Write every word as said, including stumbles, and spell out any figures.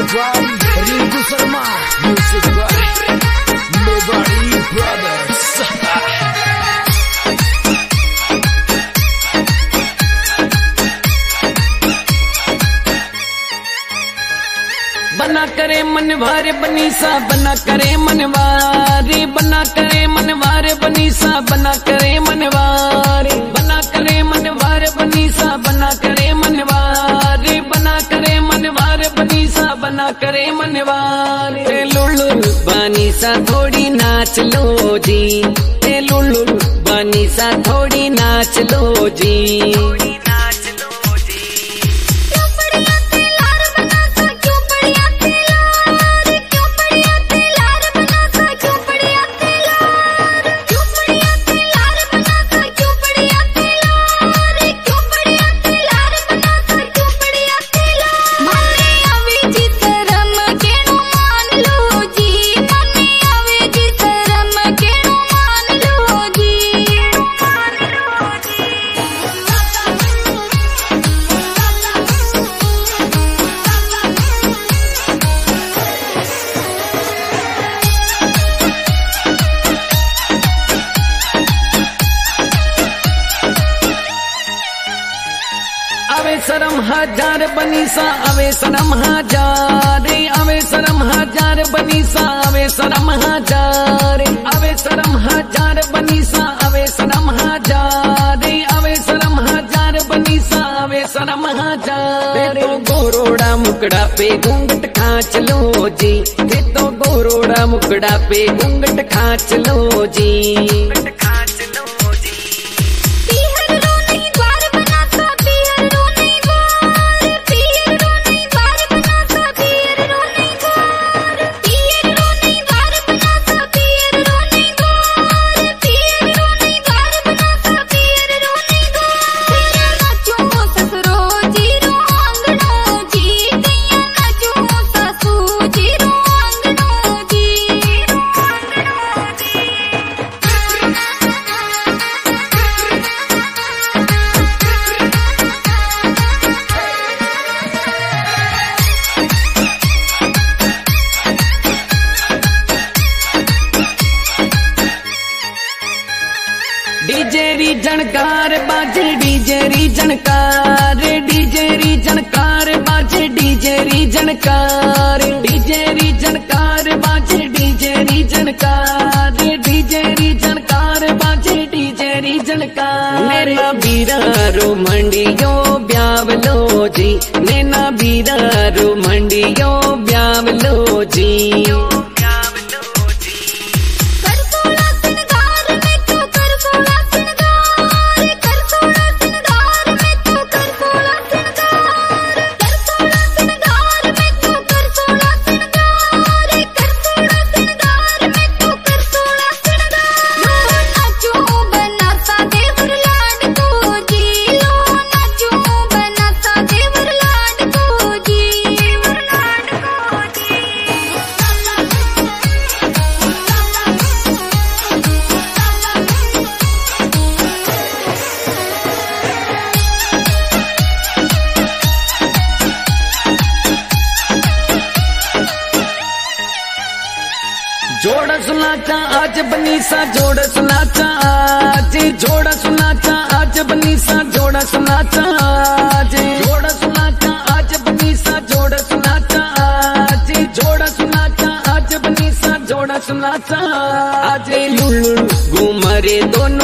by Rinku Sharma, music by Nobody Brothers. बना करे मनवारे बनीसा, बना करे मनवारे, बना करे मनवारे बनीसा, बना करे मनवारे, बना करे मनवारे बनीसा, बना करे मनवारे, बना करे मनवारे बनीसा, बना करे मनवारे। लुल्लु बनीसा थोड़ी नाच लो जी, लुल्लु बनीसा थोड़ी नाच लो जी। अवे शरम हजार बनीसा, अवे शरम हजार, अवे शरम हजार बनीसा, अवे शरम हजार, अवे शरम हजार बनीसा, अवे शरम हजार, अवे शरम हजार बनीसा, अवे शरम हजार। तो गोरोड़ा मुकड़ा पे घूंघट खांच लो जी, तो गोरोड़ा मुकड़ा पे घूंघट खांच लो जी। डीजे री जनकार बाजे, डीजे री जनकार, डीजे री जनकार बाजे, डीजे री जनकार, डीजे री जनकार बाजे, डीजे री जनकार, डीजे री जनकार बाजे, डीजे री जनकार। नैना बीरा रो मंडियो ब्यावलो जी, नैना बीरा रो मंडियो ब्यावलो जी। जोड़ा सुनाचा आज बनीसा, जोड़ा सुनाचा आज, जोड़ा सुनाचा आज बनीसा, जोड़ा सुनाचा आज, जोड़ा सुनाचा आज बनीसा, जोड़ा सुनाचा आज, जोड़ा सुनाचा आज बनीसा, जोड़ा सुनाचा आज। लुल्लु घूमरे दोनों